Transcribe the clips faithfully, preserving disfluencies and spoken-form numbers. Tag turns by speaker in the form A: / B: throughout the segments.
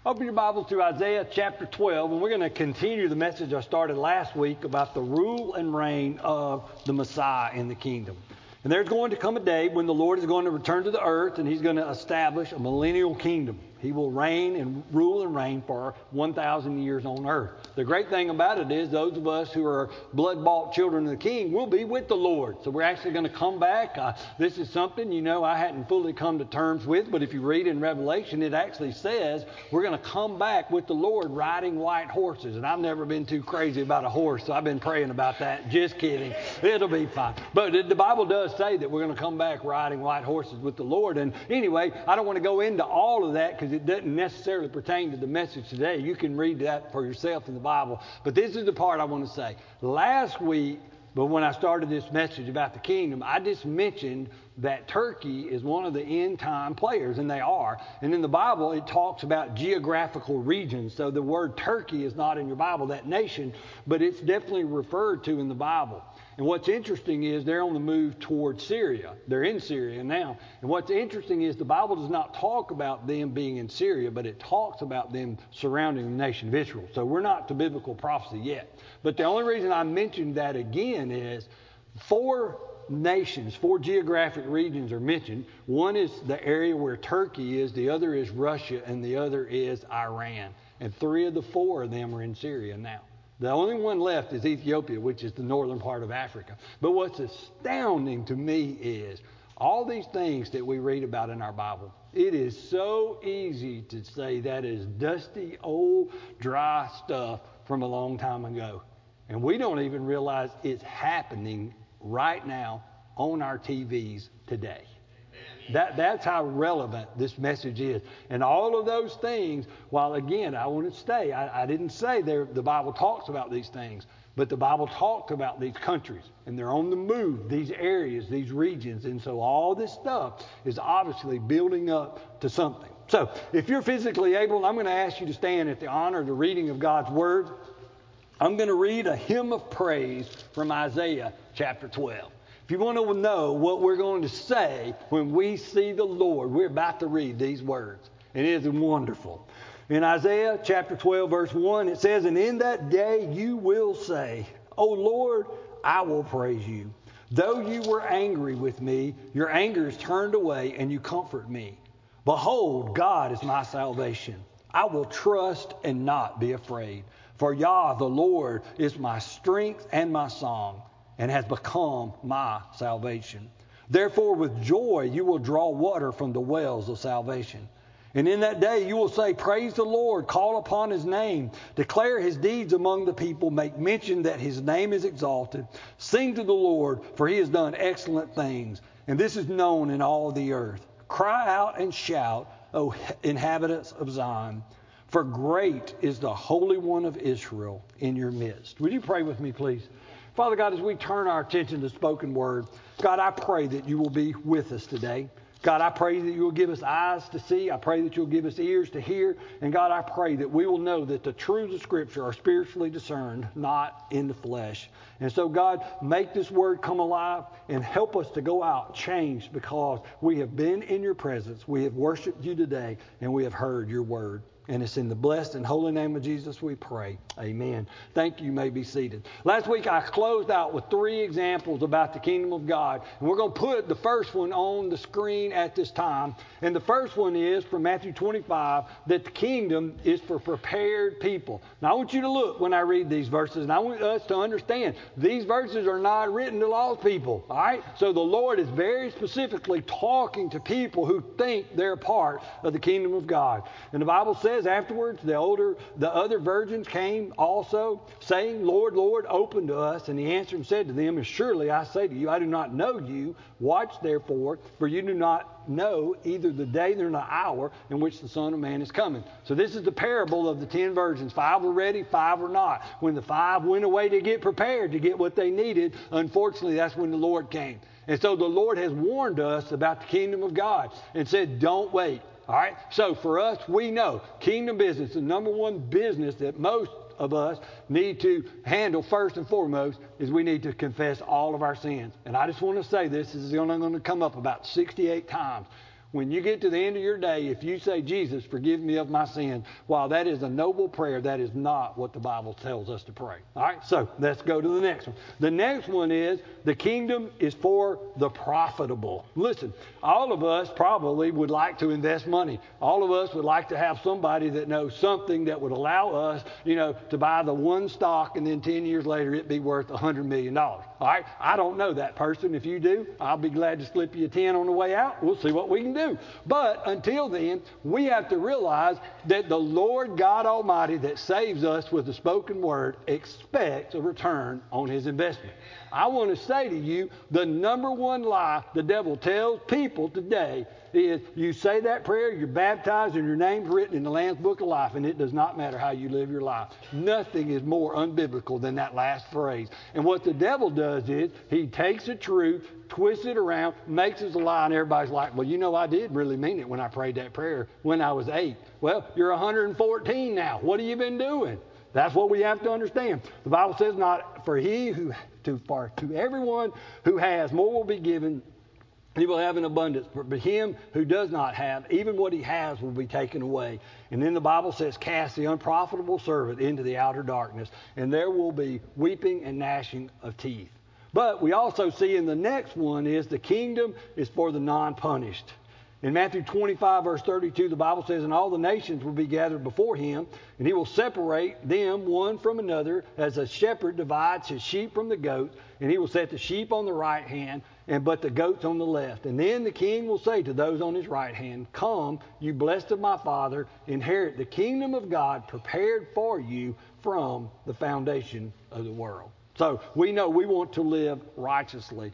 A: Open your Bibles to Isaiah chapter twelve, and we're going to continue the message I started last week about the rule and reign of the Messiah in the kingdom. And there's going to come a day when the Lord is going to return to the earth, and he's going to establish a millennial kingdom. He will reign and rule and reign for one thousand years on earth. The great thing about it is those of us who are blood-bought children of the King will be with the Lord. So we're actually going to come back. Uh, this is something, you know, I hadn't fully come to terms with, but if you read in Revelation, it actually says we're going to come back with the Lord riding white horses. And I've never been too crazy about a horse, so I've been praying about that. Just kidding. It'll be fine. But the Bible does say that we're going to come back riding white horses with the Lord. And anyway, I don't want to go into all of that because it doesn't necessarily pertain to the message today. You can read that for yourself in the Bible. But this is the part I want to say. Last week, but when I started this message about the kingdom, I just mentioned that Turkey is one of the end time players, and they are. And in the Bible, it talks about geographical regions. So the word Turkey is not in your Bible, that nation, but it's definitely referred to in the Bible. And what's interesting is they're on the move towards Syria. They're in Syria now. And what's interesting is the Bible does not talk about them being in Syria, but it talks about them surrounding the nation of Israel. So we're not to biblical prophecy yet. But the only reason I mentioned that again is four nations, four geographic regions are mentioned. One is the area where Turkey is, the other is Russia, and the other is Iran. And three of the four of them are in Syria now. The only one left is Ethiopia, which is the northern part of Africa. But what's astounding to me is all these things that we read about in our Bible. It is so easy to say that is dusty, old, dry stuff from a long time ago. And we don't even realize it's happening right now on our T Vs today. That, that's how relevant this message is. And all of those things, while again, I want to stay, I, I didn't say there, the Bible talks about these things, but the Bible talked about these countries, and they're on the move, these areas, these regions. And so all this stuff is obviously building up to something. So if you're physically able, I'm going to ask you to stand at the honor of the reading of God's Word. I'm going to read a hymn of praise from Isaiah chapter twelve. If you want to know what we're going to say when we see the Lord, we're about to read these words. And it is wonderful. In Isaiah chapter twelve, verse one, it says, "And in that day you will say, O Lord, I will praise you. Though you were angry with me, your anger is turned away, and you comfort me. Behold, God is my salvation. I will trust and not be afraid. For Yah, the Lord, is my strength and my song, and has become my salvation. Therefore, with joy you will draw water from the wells of salvation. And in that day you will say, Praise the Lord, call upon his name, declare his deeds among the people, make mention that his name is exalted. Sing to the Lord, for he has done excellent things, and this is known in all the earth. Cry out and shout, O inhabitants of Zion, for great is the Holy One of Israel in your midst." Would you pray with me, please? Father God, as we turn our attention to spoken word, God, I pray that you will be with us today. God, I pray that you will give us eyes to see. I pray that you'll give us ears to hear. And God, I pray that we will know that the truths of Scripture are spiritually discerned, not in the flesh. And so, God, make this word come alive and help us to go out changed because we have been in your presence. We have worshiped you today, and we have heard your word. And it's in the blessed and holy name of Jesus we pray. Amen. Thank you. You may be seated. Last week I closed out with three examples about the kingdom of God. And we're going to put the first one on the screen at this time. And the first one is from Matthew twenty-five, that the kingdom is for prepared people. Now I want you to look when I read these verses, and I want us to understand these verses are not written to lost people. All right? So the Lord is very specifically talking to people who think they're part of the kingdom of God. And the Bible says, afterwards, the older, the other virgins came also, saying, Lord, Lord, open to us. And he answered and said to them, Surely I say to you, I do not know you. Watch therefore, for you do not know either the day nor the hour in which the Son of Man is coming. So this is the parable of the ten virgins. Five were ready, five were not. When the five went away to get prepared, to get what they needed, unfortunately, that's when the Lord came. And so the Lord has warned us about the kingdom of God and said, don't wait. All right. So for us, we know kingdom business, the number one business that most of us need to handle first and foremost is we need to confess all of our sins. And I just want to say this, this is only going to come up about sixty-eight times. When you get to the end of your day, if you say, Jesus, forgive me of my sins, while that is a noble prayer, that is not what the Bible tells us to pray. All right, so let's go to the next one. The next one is the kingdom is for the profitable. Listen, all of us probably would like to invest money. All of us would like to have somebody that knows something that would allow us, you know, to buy the one stock and then ten years later it be worth one hundred million dollars. All right, I don't know that person. If you do, I'll be glad to slip you a ten on the way out. We'll see what we can do. But until then, we have to realize that the Lord God Almighty that saves us with the spoken word expects a return on his investment. I want to say to you, the number one lie the devil tells people today is you say that prayer, you're baptized, and your name's written in the Lamb's Book of Life, and it does not matter how you live your life. Nothing is more unbiblical than that last phrase. And what the devil does is he takes the truth, twists it around, makes it a lie, and everybody's like, well, you know, I did really mean it when I prayed that prayer when I was eight. Well, you're one hundred fourteen now. What have you been doing? That's what we have to understand. The Bible says, not for he who, too far, to everyone who has, more will be given. He will have an abundance, but him who does not have, even what he has will be taken away. And then the Bible says, cast the unprofitable servant into the outer darkness, and there will be weeping and gnashing of teeth. But we also see in the next one is the kingdom is for the non-punished. In Matthew twenty-five, verse thirty-two, the Bible says, and all the nations will be gathered before him, and he will separate them one from another, as a shepherd divides his sheep from the goats, and he will set the sheep on the right hand, and but the goats on the left. And then the king will say to those on his right hand, come, you blessed of my Father, inherit the kingdom of God prepared for you from the foundation of the world. So we know we want to live righteously.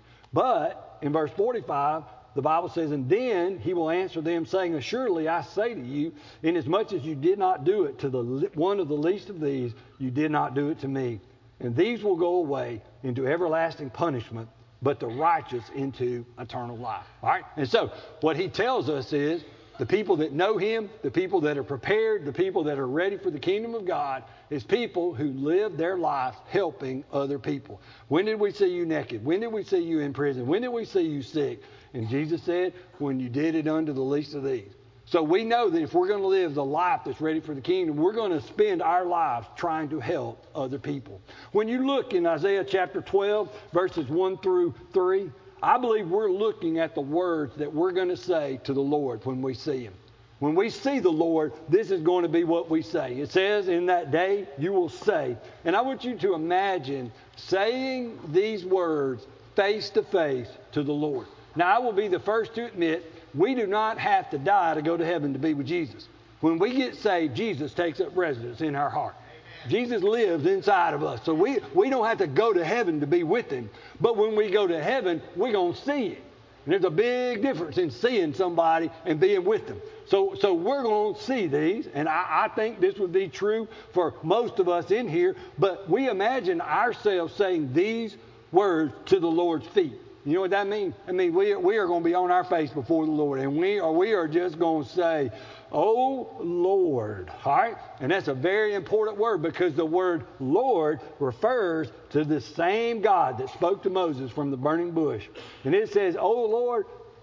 A: But in verse forty-five, the Bible says, and then he will answer them, saying, assuredly I say to you, inasmuch as you did not do it to the one of the least of these, you did not do it to me. And these will go away into everlasting punishment, but the righteous into eternal life. All right? And so what he tells us is the people that know him, the people that are prepared, the people that are ready for the kingdom of God is people who live their life helping other people. When did we see you naked? When did we see you in prison? When did we see you sick? And Jesus said, when you did it unto the least of these. So we know that if we're going to live the life that's ready for the kingdom, we're going to spend our lives trying to help other people. When you look in Isaiah chapter twelve, verses one through three, I believe we're looking at the words that we're going to say to the Lord when we see him. When we see the Lord, this is going to be what we say. It says, in that day you will say, and I want you to imagine saying these words face to face to the Lord. Now, I will be the first to admit we do not have to die to go to heaven to be with Jesus. When we get saved, Jesus takes up residence in our heart. Amen. Jesus lives inside of us. So we, we don't have to go to heaven to be with him. But when we go to heaven, we're going to see it. And there's a big difference in seeing somebody and being with them. So, so we're going to see these. And I, I think this would be true for most of us in here. But we imagine ourselves saying these words to the Lord's feet. You know what that means? I mean, we are, we are going to be on our face before the Lord, and we are, we are just going to say, oh, Lord. All right? And that's a very important word because the word Lord refers to the same God that spoke to Moses from the burning bush. And it says, oh, Lord,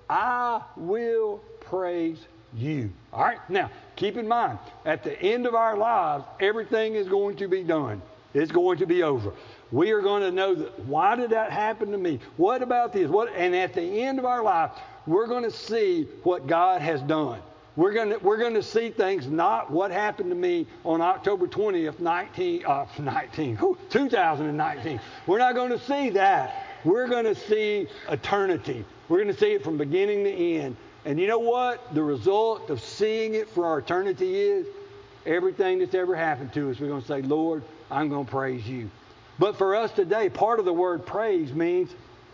A: I will praise you. All right? Now, keep in mind, at the end of our lives, everything is going to be done. It's going to be over. We are going to know that, why did that happen to me? What about this? What? And at the end of our life, we're going to see what God has done. We're going to, we're going to see things, not what happened to me on October twentieth, nineteen, uh, nineteen, two thousand nineteen. We're not going to see that. We're going to see eternity. We're going to see it from beginning to end. And you know what? The result of seeing it for our eternity is everything that's ever happened to us. We're going to say, Lord, I'm going to praise you. But for us today, part of the word praise means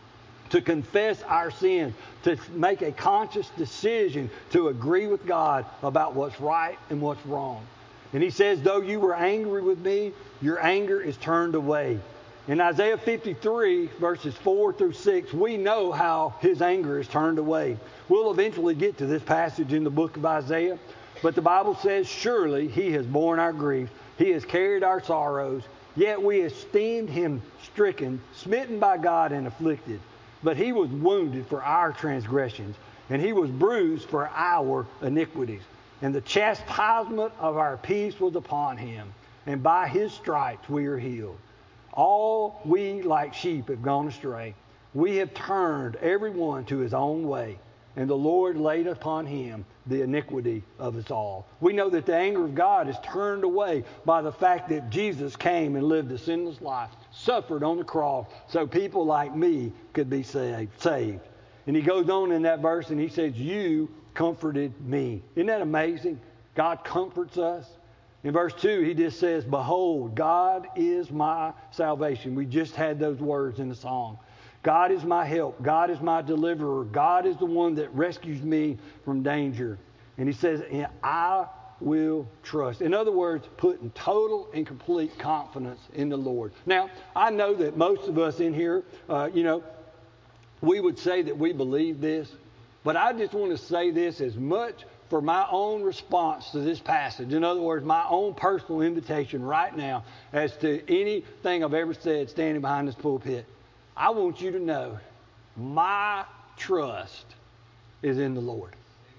A: to confess our sins, to make a conscious decision to agree with God about what's right and what's wrong. And he says, though you were angry with me, your anger is turned away. In Isaiah fifty-three, verses four through six, we know how his anger is turned away. We'll eventually get to this passage in the book of Isaiah. But the Bible says, surely he has borne our grief. He has carried our sorrows. Yet we esteemed him stricken, smitten by God, and afflicted. But he was wounded for our transgressions, and he was bruised for our iniquities. And the chastisement of our peace was upon him, and by his stripes we are healed. All we like sheep have gone astray. We have turned every one to his own way, and the Lord laid upon him the iniquity of us all. We know that the anger of God is turned away by the fact that Jesus came and lived a sinless life, suffered on the cross, so people like me could be saved. saved. And he goes on in that verse and he says, you comforted me. Isn't that amazing? God comforts us. In verse two, he just says, behold, God is my salvation. We just had those words in the song. God is my help. God is my deliverer. God is the one that rescues me from danger. And he says, and I will trust. In other words, putting total and complete confidence in the Lord. Now, I know that most of us in here, uh, you know, we would say that we believe this, but I just want to say this as much for my own response to this passage. In other words, my own personal invitation right now as to anything I've ever said standing behind this pulpit. I want you to know my trust is in the Lord.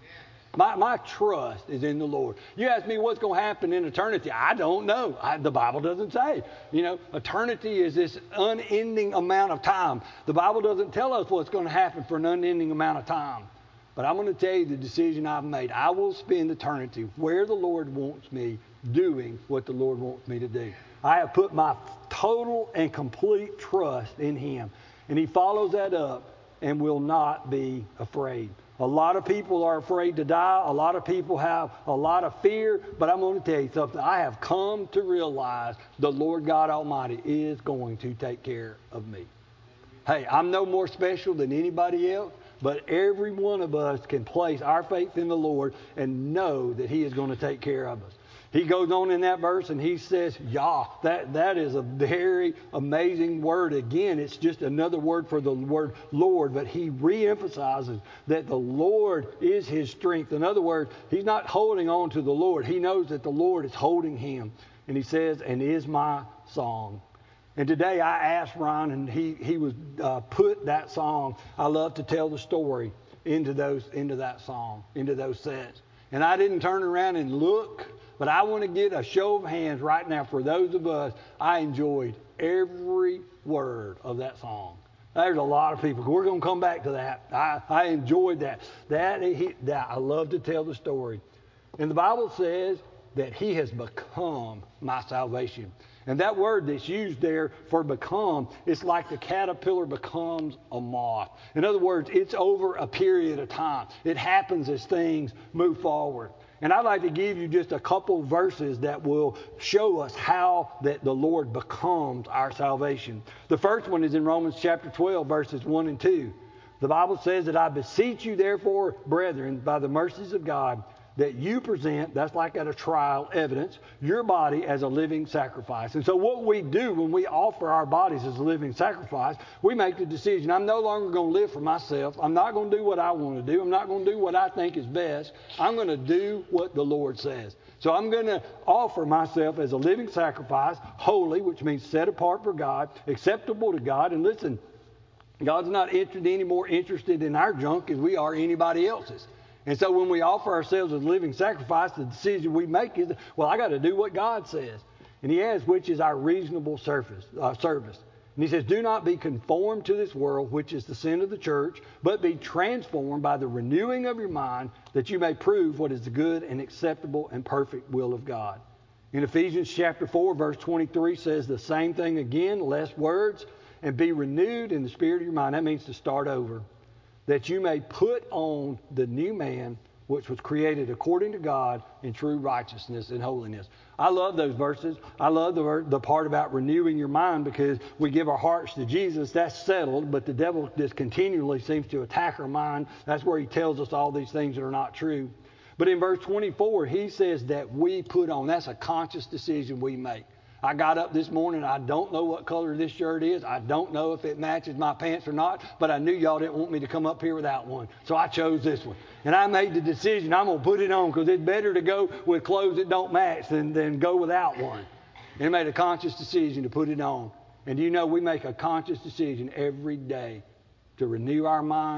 A: My, my trust is in the Lord. You ask me what's going to happen in eternity. I don't know. I, the Bible doesn't say. You know, eternity is this unending amount of time. The Bible doesn't tell us what's going to happen for an unending amount of time. But I'm going to tell you the decision I've made. I will spend eternity where the Lord wants me, doing what the Lord wants me to do. I have put my total and complete trust in him. And he follows that up and will not be afraid. A lot of people are afraid to die. A lot of people have a lot of fear. But I'm going to tell you something. I have come to realize the Lord God Almighty is going to take care of me. Hey, I'm no more special than anybody else. But every one of us can place our faith in the Lord and know that he is going to take care of us. He goes on in that verse and he says, Yah. That, that is a very amazing word. Again, it's just another word for the word Lord, but he reemphasizes that the Lord is his strength. In other words, he's not holding on to the Lord. He knows that the Lord is holding him. And he says, and is my song. And today I asked Ryan, and he, he was uh, put that song, I love to tell the story, into those into that song, into those sets. And I didn't turn around and look, but I want to get a show of hands right now for those of us. I enjoyed every word of that song. There's a lot of people. We're going to come back to that. I, I enjoyed that. That, he, that. I love to tell the story. And the Bible says that he has become my salvation. And that word that's used there for become, it's like the caterpillar becomes a moth. In other words, it's over a period of time. It happens as things move forward. And I'd like to give you just a couple verses that will show us how that the Lord becomes our salvation. The first one is in Romans chapter twelve, verses one and two. The Bible says that I beseech you therefore, brethren, by the mercies of God, that you present, that's like at a trial, evidence, your body as a living sacrifice. And so what we do when we offer our bodies as a living sacrifice, we make the decision, I'm no longer going to live for myself. I'm not going to do what I want to do. I'm not going to do what I think is best. I'm going to do what the Lord says. So I'm going to offer myself as a living sacrifice, holy, which means set apart for God, acceptable to God. And listen, God's not interested, any more interested in our junk as we are anybody else's. And so when we offer ourselves as a living sacrifice, the decision we make is, well, I got to do what God says. And he adds, which is our reasonable service. Uh, service. And he says, do not be conformed to this world, which is the sin of the church, but be transformed by the renewing of your mind, that you may prove what is the good and acceptable and perfect will of God. In Ephesians chapter four, verse twenty-three says the same thing again, less words, and be renewed in the spirit of your mind. That means to start over. That you may put on the new man, which was created according to God in true righteousness and holiness. I love those verses. I love the, the part about renewing your mind, because we give our hearts to Jesus. That's settled, but the devil just continually seems to attack our mind. That's where he tells us all these things that are not true. But in verse twenty-four, he says that we put on. That's a conscious decision we make. I got up this morning, I don't know what color this shirt is. I don't know if it matches my pants or not, but I knew y'all didn't want me to come up here without one. So I chose this one. And I made the decision, I'm going to put it on, because it's better to go with clothes that don't match than, than go without one. And I made a conscious decision to put it on. And you know, we make a conscious decision every day to renew our minds,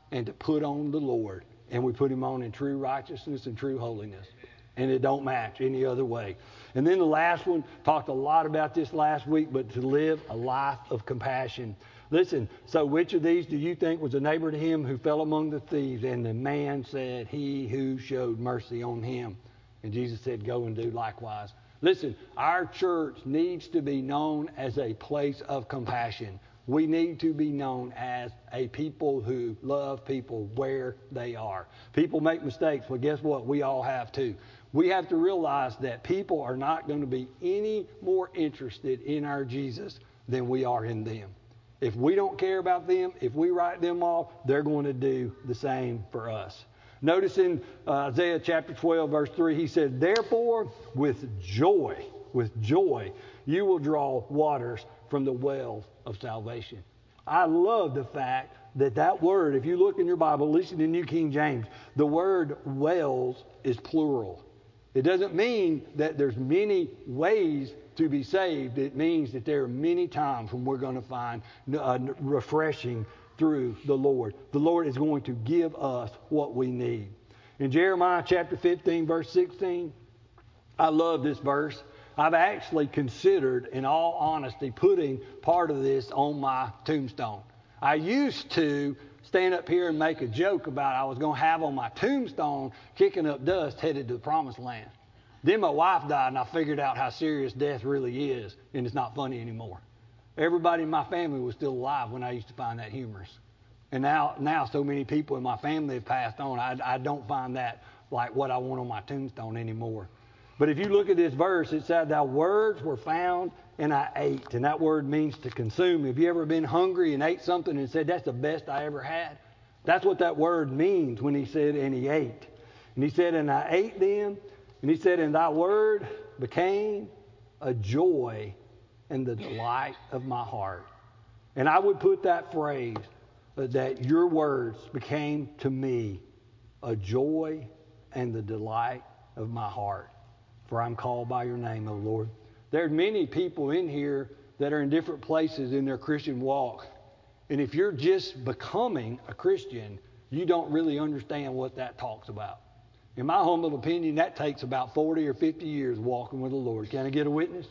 A: and to put on the Lord. And we put him on in true righteousness and true holiness. And it don't match any other way. And then the last one, talked a lot about this last week, but to live a life of compassion. Listen, so which of these do you think was a neighbor to him who fell among the thieves? And the man said, he who showed mercy on him. And Jesus said, go and do likewise. Listen, our church needs to be known as a place of compassion. We need to be known as a people who love people where they are. People make mistakes. Well, guess what? We all have too. We have to realize that people are not going to be any more interested in our Jesus than we are in them. If we don't care about them, if we write them off, they're going to do the same for us. Notice in uh, Isaiah chapter twelve, verse three, he said, therefore, with joy, with joy, you will draw waters from the wells of salvation. I love the fact that that word, if you look in your Bible, listen to New King James, the word wells is plural. It doesn't mean that there's many ways to be saved. It means that there are many times when we're going to find uh, refreshing through the Lord. The Lord is going to give us what we need. In Jeremiah chapter fifteen, verse sixteen, I love this verse. I've actually considered, in all honesty, putting part of this on my tombstone. I used to stand up here and make a joke about I was going to have on my tombstone kicking up dust headed to the promised land. Then my wife died and I figured out how serious death really is, and it's not funny anymore. Everybody in my family was still alive when I used to find that humorous. And now, now so many people in my family have passed on, I, I don't find that like what I want on my tombstone anymore. But if you look at this verse, it said, thy words were found and I ate. And that word means to consume. Have you ever been hungry and ate something and said, that's the best I ever had? That's what that word means when he said, and he ate. And he said, and I ate them. And he said, and thy word became a joy and the delight of my heart. And I would put that phrase, uh, that your words became to me a joy and the delight of my heart. For I'm called by your name, O Lord. There are many people in here that are in different places in their Christian walk. And if you're just becoming a Christian, you don't really understand what that talks about. In my humble opinion, that takes about forty or fifty years walking with the Lord. Can I get a witness?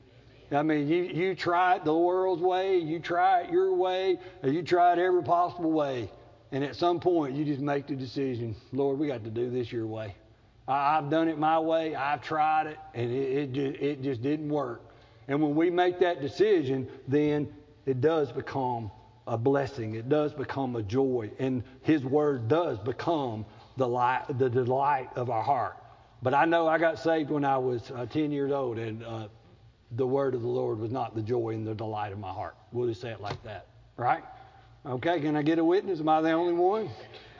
A: I mean, you, you try it the world's way, you try it your way, or you try it every possible way. And at some point, you just make the decision, Lord, we got to do this your way. I've done it my way. I've tried it, and it, it, it just didn't work. And when we make that decision, then it does become a blessing. It does become a joy. And his word does become the, light, the delight of our heart. But I know I got saved when I was uh, ten years old, and uh, the word of the Lord was not the joy and the delight of my heart. We'll just say it like that, right? Okay, can I get a witness? Am I the only one?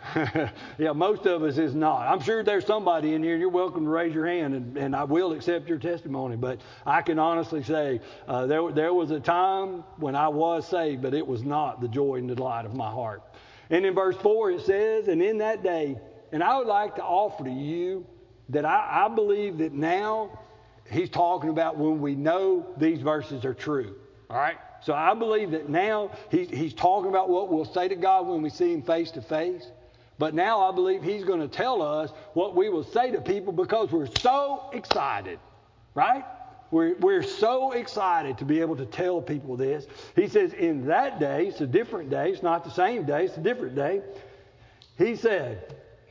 A: Yeah, most of us is not. I'm sure there's somebody in here, and you're welcome to raise your hand, and, and I will accept your testimony. But I can honestly say uh, there, there was a time when I was saved, but it was not the joy and the delight of my heart. And in verse four it says, and in that day, and I would like to offer to you that I, I believe that now he's talking about when we know these verses are true. All right? So I believe that now he's, he's talking about what we'll say to God when we see him face to face. But now I believe he's going to tell us what we will say to people because we're so excited, right? We're, we're so excited to be able to tell people this. He says, in that day, it's a different day. It's not the same day. It's a different day. He said,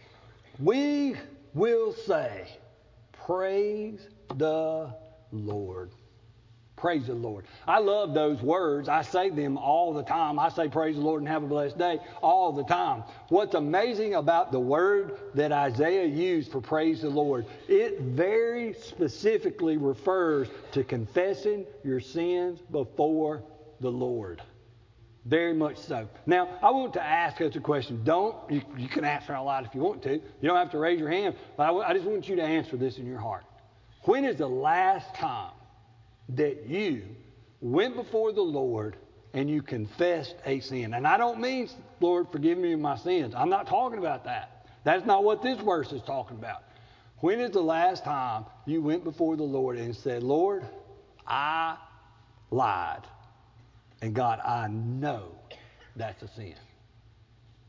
A: we will say, praise the Lord. Praise the Lord. I love those words. I say them all the time. I say praise the Lord and have a blessed day all the time. What's amazing about the word that Isaiah used for praise the Lord, it very specifically refers to confessing your sins before the Lord. Very much so. Now, I want to ask us a question. Don't, you, you can answer out loud if you want to. You don't have to raise your hand, but I, I just want you to answer this in your heart. When is the last time that you went before the Lord and you confessed a sin? And I don't mean, Lord, forgive me of my sins. I'm not talking about that. That's not what this verse is talking about. When is the last time you went before the Lord and said, Lord, I lied. And God, I know that's a sin.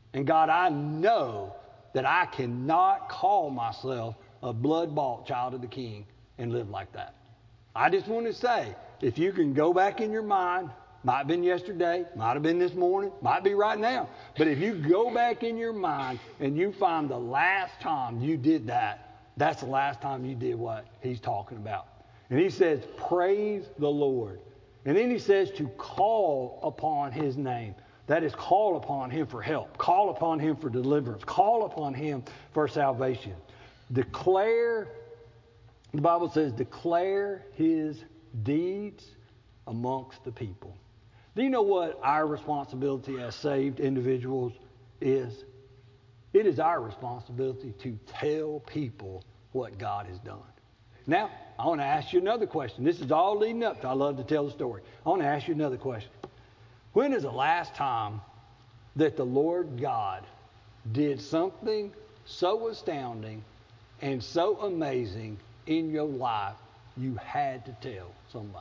A: And God, I know that I cannot call myself a blood-bought child of the King and live like that. I just want to say, if you can go back in your mind, might have been yesterday, might have been this morning, might be right now. But if you go back in your mind and you find the last time you did that, that's the last time you did what he's talking about. And he says, praise the Lord. And then he says to call upon his name. That is, call upon him for help. Call upon him for deliverance. Call upon him for salvation. Declare, the Bible says, declare his deeds amongst the people. Do you know what our responsibility as saved individuals is? It is our responsibility to tell people what God has done. Now, I want to ask you another question. This is all leading up to, I love to tell the story. I want to ask you another question. When is the last time that the Lord God did something so astounding and so amazing in your life you had to tell somebody?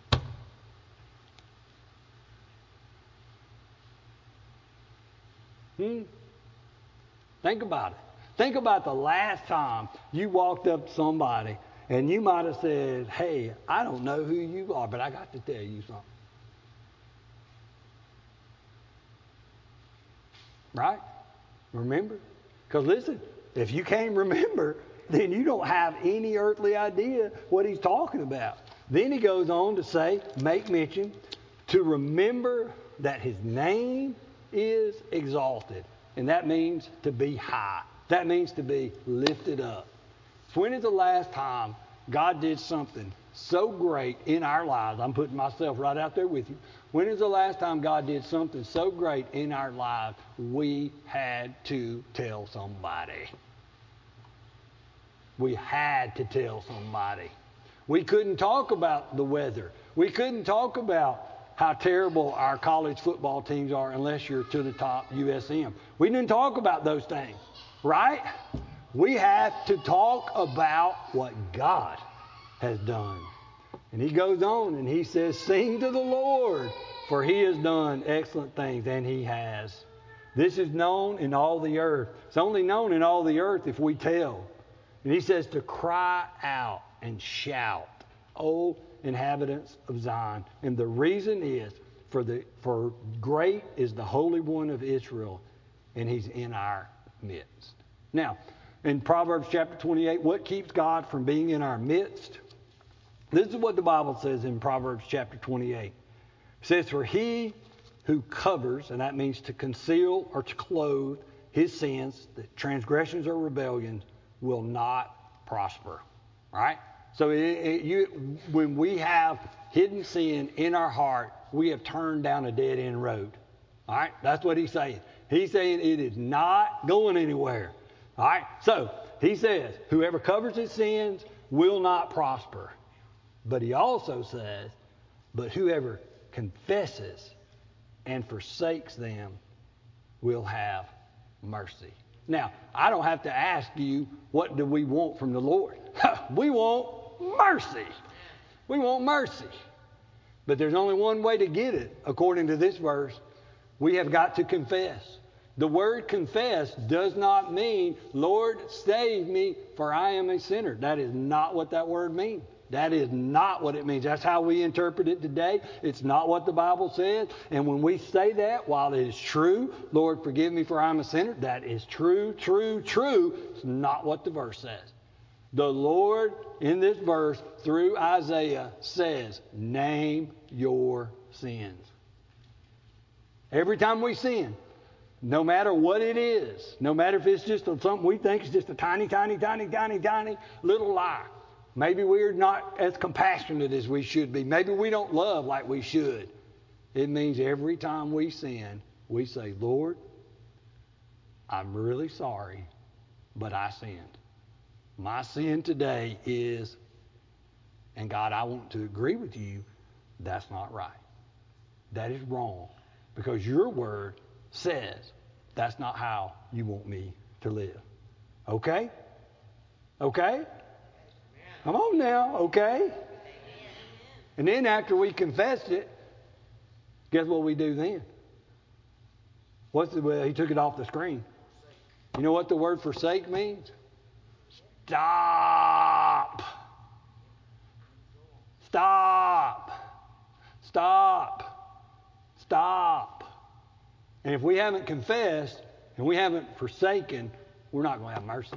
A: Hmm? Think about it. Think about the last time you walked up to somebody and you might have said, hey, I don't know who you are, but I got to tell you something. Right? Remember? Because listen, if you can't remember, then you don't have any earthly idea what he's talking about. Then he goes on to say, make mention, to remember that his name is exalted. And that means to be high. That means to be lifted up. So when is the last time God did something so great in our lives? I'm putting myself right out there with you. When is the last time God did something so great in our lives we had to tell somebody? We had to tell somebody. We couldn't talk about the weather. We couldn't talk about how terrible our college football teams are unless you're to the top U S M. We didn't talk about those things, right? We have to talk about what God has done. And he goes on and he says, sing to the Lord, for he has done excellent things, and he has. This is known in all the earth. It's only known in all the earth if we tell. And he says to cry out and shout, O inhabitants of Zion. And the reason is, for the for great is the Holy One of Israel, and he's in our midst. Now, in Proverbs chapter twenty-eight, what keeps God from being in our midst? This is what the Bible says in Proverbs chapter twenty-eight. It says, for he who covers, and that means to conceal or to clothe his sins, the transgressions or rebellions, will not prosper. Right? So it, it, you, when we have hidden sin in our heart, we have turned down a dead-end road. All right? That's what he's saying. He's saying it is not going anywhere. All right? So he says, whoever covers his sins will not prosper. But he also says, but whoever confesses and forsakes them will have mercy. Now, I don't have to ask you, what do we want from the Lord? We want mercy. We want mercy. But there's only one way to get it, according to this verse. We have got to confess. The word confess does not mean, Lord, save me, for I am a sinner. That is not what that word means. That is not what it means. That's how we interpret it today. It's not what the Bible says. And when we say that, while it is true, Lord, forgive me for I'm a sinner, that is true, true, true. It's not what the verse says. The Lord, in this verse, through Isaiah, says, name your sins. Every time we sin, no matter what it is, no matter if it's just something we think is just a tiny, tiny, tiny, tiny, tiny little lie. Maybe we're not as compassionate as we should be. Maybe we don't love like we should. It means every time we sin, we say, Lord, I'm really sorry, but I sinned. My sin today is, and God, I want to agree with you, that's not right. That is wrong. Because your word says that's not how you want me to live. Okay? Okay? Come on now, okay? And then after we confessed it, guess what we do then? What's the, well, he took it off the screen. You know what the word forsake means? Stop. Stop. Stop. Stop. And if we haven't confessed and we haven't forsaken, we're not going to have mercy.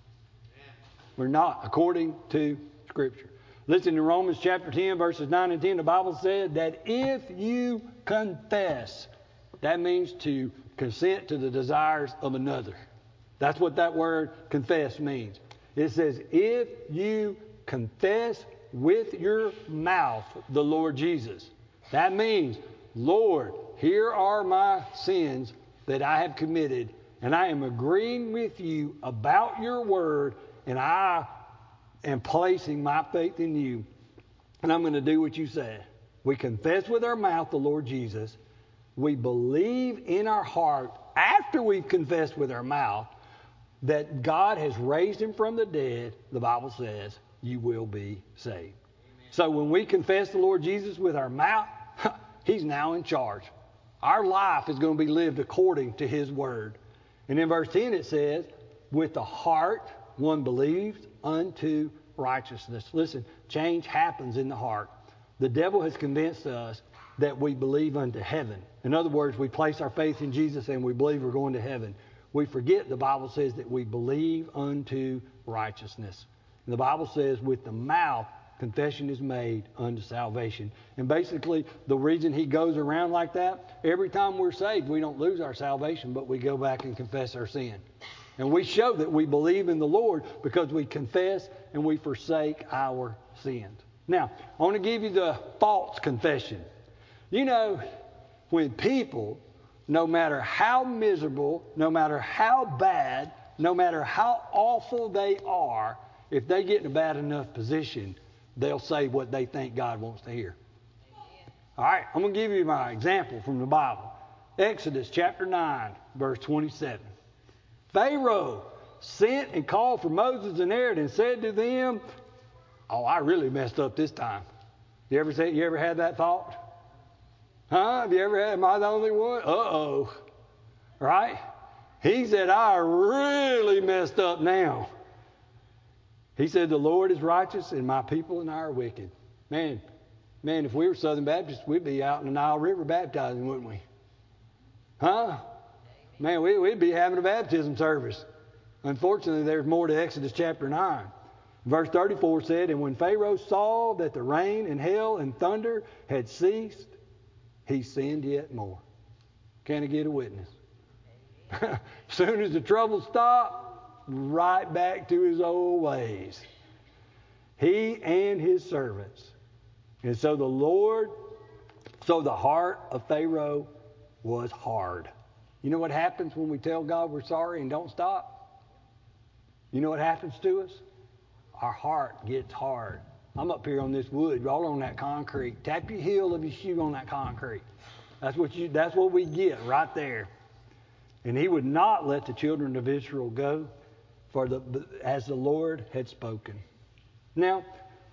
A: We're not, according to Scripture. Listen to Romans chapter ten, verses nine and ten. The Bible said that if you confess, that means to consent to the desires of another. That's what that word confess means. It says, if you confess with your mouth the Lord Jesus. That means, Lord, here are my sins that I have committed, and I am agreeing with you about your word, and I am placing my faith in you, and I'm going to do what you said. We confess with our mouth the Lord Jesus. We believe in our heart, after we've confessed with our mouth, that God has raised him from the dead. The Bible says you will be saved. Amen. So when we confess the Lord Jesus with our mouth, he's now in charge. Our life is going to be lived according to his word. And in verse ten it says, with the heart one believes unto righteousness. Listen, change happens in the heart. The devil has convinced us that we believe unto heaven. In other words, we place our faith in Jesus and we believe we're going to heaven. We forget the Bible says that we believe unto righteousness. And the Bible says with the mouth, confession is made unto salvation. And basically, the reason he goes around like that, every time we're saved, we don't lose our salvation, but we go back and confess our sin. And we show that we believe in the Lord because we confess and we forsake our sins. Now, I want to give you the false confession. You know, when people, no matter how miserable, no matter how bad, no matter how awful they are, if they get in a bad enough position, they'll say what they think God wants to hear. All right, I'm going to give you my example from the Bible. Exodus chapter nine, verse twenty-seven. Pharaoh sent and called for Moses and Aaron and said to them, oh, I really messed up this time. You ever say, you ever had that thought? Huh? Have you ever had, am I the only one? Uh-oh. Right? He said, I really messed up now. He said, the Lord is righteous and my people and I are wicked. Man, man, if we were Southern Baptists, we'd be out in the Nile River baptizing, wouldn't we? Huh? Man, we, we'd be having a baptism service. Unfortunately, there's more to Exodus chapter nine. Verse thirty-four said, and when Pharaoh saw that the rain and hail and thunder had ceased, he sinned yet more. Can I get a witness? As soon as the trouble stopped, right back to his old ways. He and his servants. And so the Lord, so the heart of Pharaoh was hard. You know what happens when we tell God we're sorry and don't stop? You know what happens to us? Our heart gets hard. I'm up here on this wood. Y'all on that concrete. Tap your heel of your shoe on that concrete. That's what you. That's what we get right there. And he would not let the children of Israel go, for the as the Lord had spoken. Now,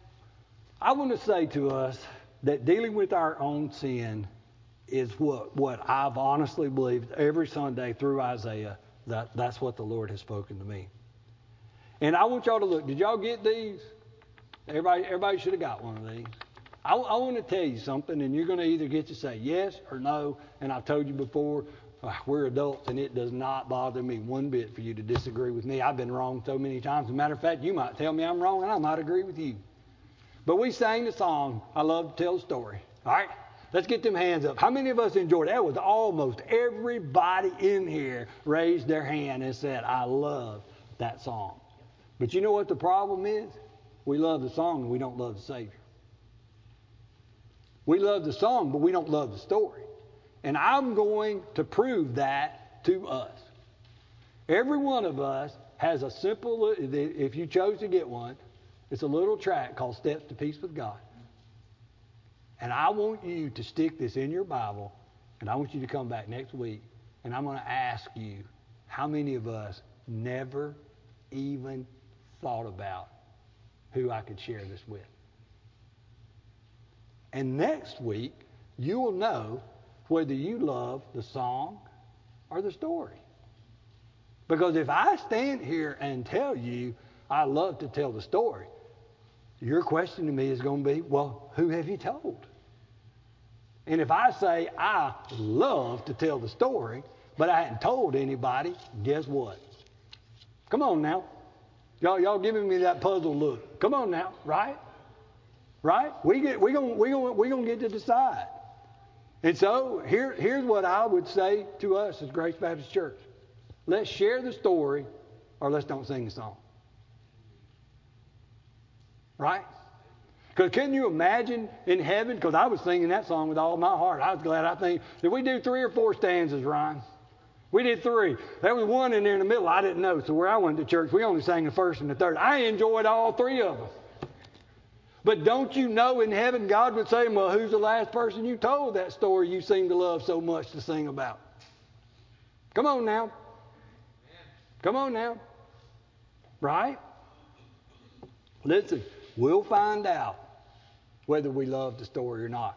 A: I want to say to us that dealing with our own sin is what, what I've honestly believed every Sunday through Isaiah, that that's what the Lord has spoken to me. And I want y'all to look. Did y'all get these? Everybody, everybody should have got one of these. I, I want to tell you something, and you're going to either get to say yes or no. And I've told you before, uh, we're adults, and it does not bother me one bit for you to disagree with me. I've been wrong so many times. As a matter of fact, you might tell me I'm wrong, and I might agree with you. But we sang the song, I Love to Tell a Story. All right? Let's get them hands up. How many of us enjoyed it? That was almost everybody in here raised their hand and said, I love that song. But you know what the problem is? We love the song and we don't love the Savior. We love the song, but we don't love the story. And I'm going to prove that to us. Every one of us has a simple, if you chose to get one, it's a little tract called Steps to Peace with God. And I want you to stick this in your Bible, and I want you to come back next week, and I'm going to ask you, how many of us never even thought about who I could share this with? And next week, you will know whether you love the song or the story? Because if I stand here and tell you I love to tell the story, your question to me is going to be, well, who have you told? And if I say I love to tell the story, but I hadn't told anybody, guess what? Come on now. Y'all, y'all giving me that puzzle look. Come on now, right? Right? We get, we gonna, we gonna, we gonna get to decide. And so here, here's what I would say to us as Grace Baptist Church. Let's share the story, or let's don't sing the song. Right? Because can you imagine in heaven? Because I was singing that song with all my heart. I was glad. I think, did we do three or four stanzas, Ryan? We did three. There was one in there in the middle I didn't know. So where I went to church, we only sang the first and the third. I enjoyed all three of them. But don't you know in heaven God would say, well, who's the last person you told that story you seem to love so much to sing about? Come on now. Come on now. Right? Listen, we'll find out whether we love the story or not.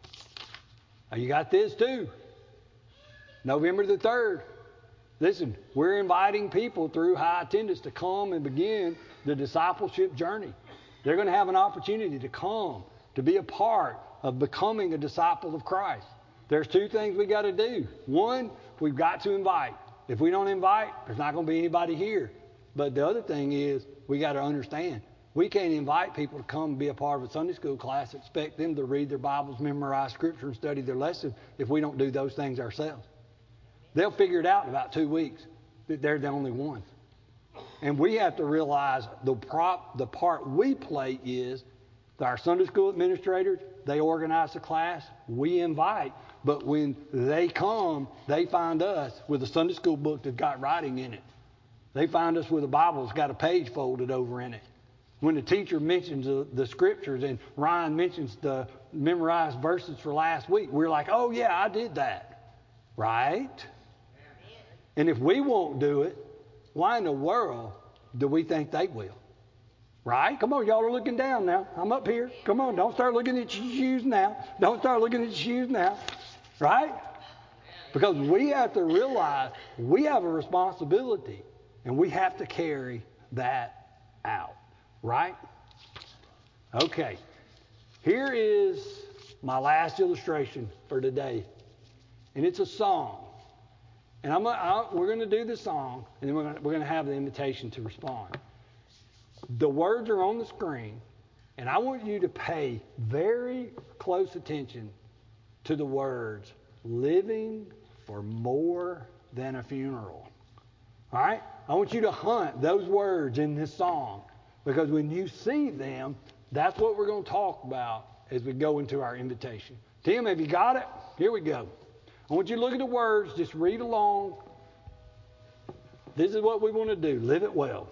A: Now you got this too. November the third. Listen, we're inviting people through high attendance to come and begin the discipleship journey. They're going to have an opportunity to come, to be a part of becoming a disciple of Christ. There's two things we got to do. One, we've got to invite. If we don't invite, there's not going to be anybody here. But the other thing is, we got to understand, we can't invite people to come and be a part of a Sunday school class, expect them to read their Bibles, memorize Scripture, and study their lesson if we don't do those things ourselves. They'll figure it out in about two weeks that they're the only ones. And we have to realize the prop, the part we play is that our Sunday school administrators, they organize the class, we invite, but when they come, they find us with a Sunday school book that's got writing in it. They find us with a Bible that's got a page folded over in it. When the teacher mentions the, the scriptures and Ryan mentions the memorized verses for last week, we're like, oh yeah, I did that. Right? And if we won't do it, why in the world do we think they will? Right? Come on, y'all are looking down now. I'm up here. Come on, don't start looking at your shoes now. Don't start looking at your shoes now. Right? Because we have to realize we have a responsibility and we have to carry that out. Right? Okay. Here is my last illustration for today. And it's a song. And I'm, I, we're going to do the song, and then we're going, to, we're going to have the invitation to respond. The words are on the screen, and I want you to pay very close attention to the words, living for more than a funeral. All right? I want you to hunt those words in this song, because when you see them, that's what we're going to talk about as we go into our invitation. Tim, have you got it? Here we go. I want you to look at the words, just read along. This is what we want to do. Live it well.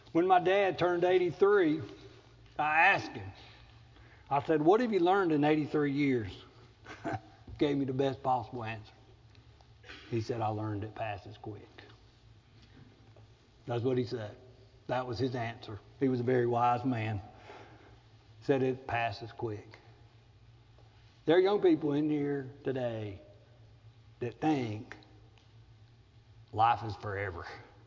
A: When my dad turned eighty-three, I asked him, I said, what have you learned in eighty-three years? Gave me the best possible answer. He said, I learned it passes quick. That's what he said. That was his answer. He was a very wise man. Said it passes quick. There are young people in here today that think life is forever.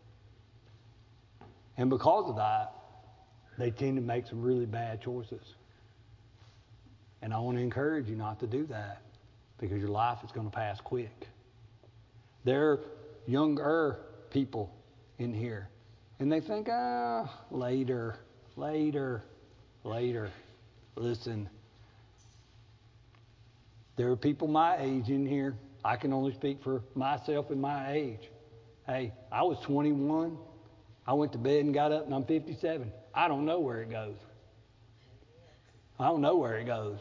A: And because of that, they tend to make some really bad choices. And I want to encourage you not to do that, because your life is going to pass quick. There are younger people in here, and they think, ah, later, later, later. Listen, there are people my age in here. I can only speak for myself and my age. Hey, I was twenty-one. I went to bed and got up, and I'm fifty-seven. I don't know where it goes. I don't know where it goes.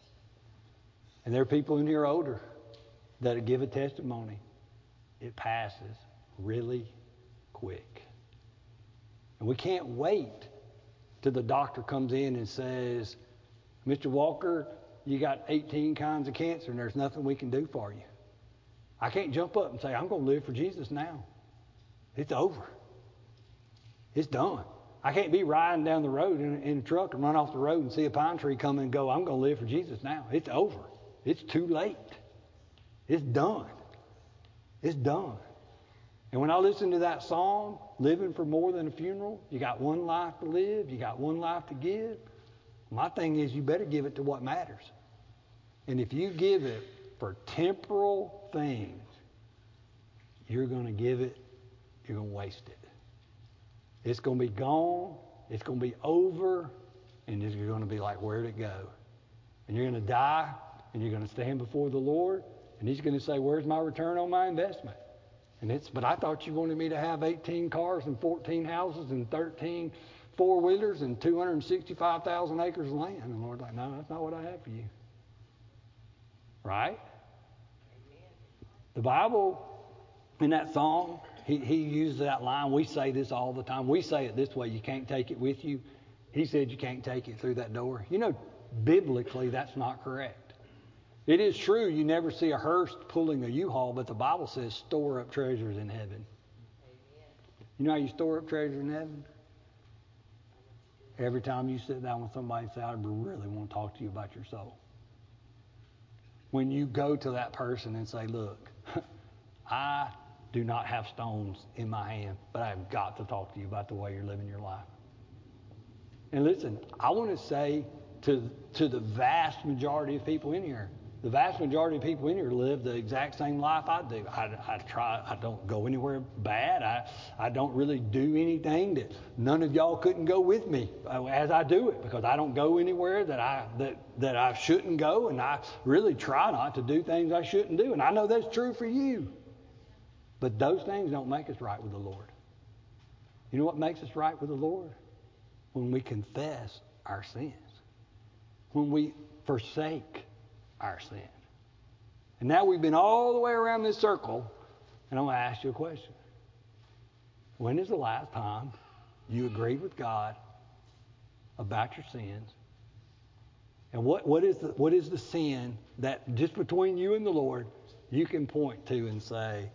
A: And there are people in here older that give a testimony. It passes really quick. And we can't wait till the doctor comes in and says, Mister Walker, you got eighteen kinds of cancer and there's nothing we can do for you. I can't jump up and say, I'm going to live for Jesus now. It's over. It's done. I can't be riding down the road in, in a truck and run off the road and see a pine tree come and go, I'm going to live for Jesus now. It's over. It's too late. It's done. It's done. And when I listen to that song, living for more than a funeral, you got one life to live, you got one life to give. My thing is, you better give it to what matters. And if you give it for temporal things, you're going to give it, you're going to waste it. It's going to be gone, it's going to be over, and you're going to be like, where'd it go? And you're going to die, and you're going to stand before the Lord, and He's going to say, where's my return on my investment? And it's, but I thought you wanted me to have eighteen cars and fourteen houses and thirteen four-wheelers and two hundred sixty-five thousand acres of land. And the Lord's like, no, that's not what I have for you. Right? The Bible, in that song, he, he uses that line. We say this all the time. We say it this way, you can't take it with you. He said you can't take it through that door. You know, biblically, that's not correct. It is true you never see a hearse pulling a U-Haul, but the Bible says store up treasures in heaven. Amen. You know how you store up treasures in heaven? Every time you sit down with somebody and say, I really want to talk to you about your soul. When you go to that person and say, look, I do not have stones in my hand, but I have got to talk to you about the way you're living your life. And listen, I want to say to, to the vast majority of people in here, the vast majority of people in here live the exact same life I do. I, I try. I don't go anywhere bad. I, I don't really do anything that none of y'all couldn't go with me as I do it, because I don't go anywhere that I that that I shouldn't go, and I really try not to do things I shouldn't do. And I know that's true for you. But those things don't make us right with the Lord. You know what makes us right with the Lord? When we confess our sins. When we forsake our sin. And now we've been all the way around this circle, and I'm going to ask you a question. When is the last time you agreed with God about your sins? And what, what is the, what is the sin that just between you and the Lord you can point to and say,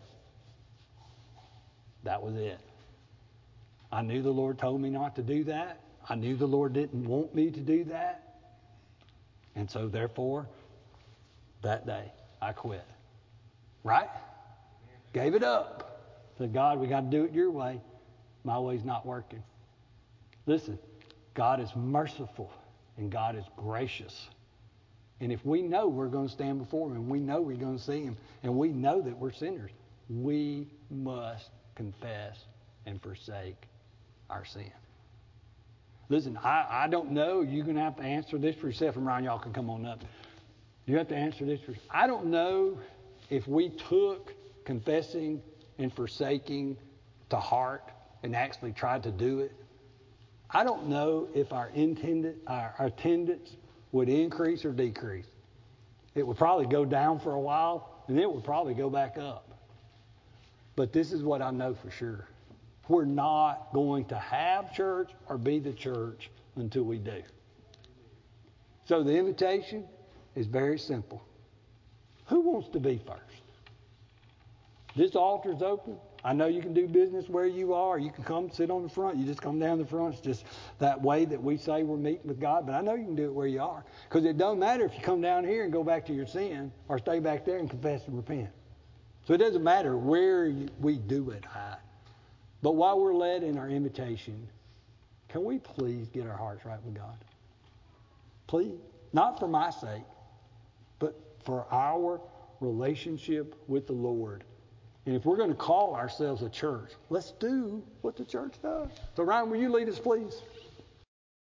A: that was it. I knew the Lord told me not to do that. I knew the Lord didn't want me to do that. And so therefore, that day, I quit. Right? Gave it up. Said, God, we got to do it your way. My way's not working. Listen, God is merciful and God is gracious. And if we know we're going to stand before Him, and we know we're going to see Him, and we know that we're sinners, we must confess and forsake our sin. Listen, I, I don't know. You're going to have to answer this for yourself, and Ryan, y'all can come on up. You have to answer this for I don't know if we took confessing and forsaking to heart and actually tried to do it. I don't know if our, intended, our, our attendance would increase or decrease. It would probably go down for a while, and then it would probably go back up. But this is what I know for sure. We're not going to have church or be the church until we do. So the invitation is very simple. Who wants to be first? This altar's open. I know you can do business where you are. You can come sit on the front. You just come down the front. It's just that way that we say we're meeting with God. But I know you can do it where you are. Because it doesn't matter if you come down here and go back to your sin or stay back there and confess and repent. So it doesn't matter where you, we do it at. But while we're led in our invitation, can we please get our hearts right with God? Please. Not for my sake, but for our relationship with the Lord. And if we're going to call ourselves a church, let's do what the church does. So Ryan, will you lead us, please?